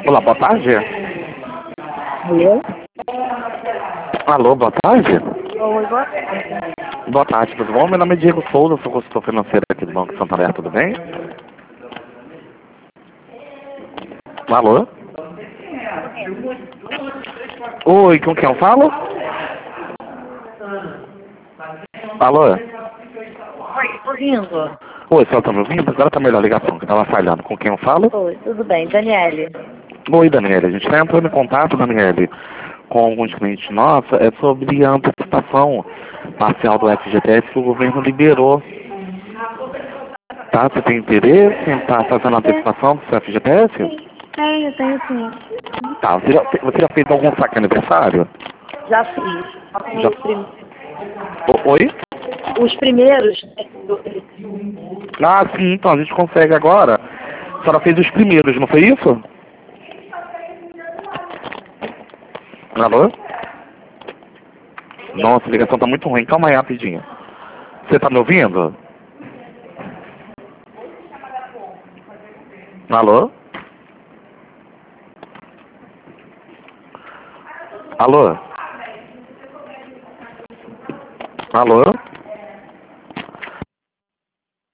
Olá, boa tarde. Alô? Alô, boa tarde. Oi, boa tarde. Boa tarde, tudo bom? Meu nome é Diego Souza, sou consultor financeiro aqui do Banco Santander, tudo bem? Alô? Oi, com quem eu falo? Alô? Oi, tô rindo. Oi, você tá me ouvindo? Agora tá melhor a ligação, que tava falhando. Com quem eu falo? Oi, tudo bem, Daniele. Oi, Daniela. A gente está entrando em contato, Daniela, com alguns clientes nossos, sobre a antecipação parcial do FGTS que o governo liberou. Tá? Você tem interesse em estar fazendo a antecipação do seu FGTS? Tenho sim. Tá. Você já fez algum saque aniversário? Já fiz. Já. Oi? Os primeiros, Ah, sim, então a gente consegue agora. A senhora fez os primeiros, não foi isso? Alô? Nossa, a ligação tá muito ruim. Calma aí, rapidinho. Você tá me ouvindo? Alô? Alô? Alô?